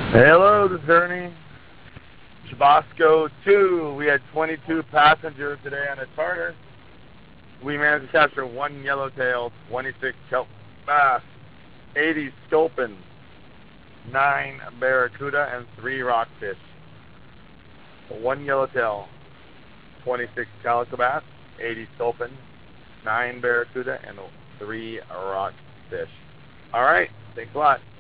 Hello, this is Ernie. Chubasco 2. We had 22 passengers today on a charter. We managed to capture 1 yellowtail, 26 kelp bass, 80 sculpin, 9 barracuda, and 3 rockfish. 1 yellowtail, 26 calico bass, 80 sculpin, 9 barracuda, and 3 rockfish. All right. Thanks a lot.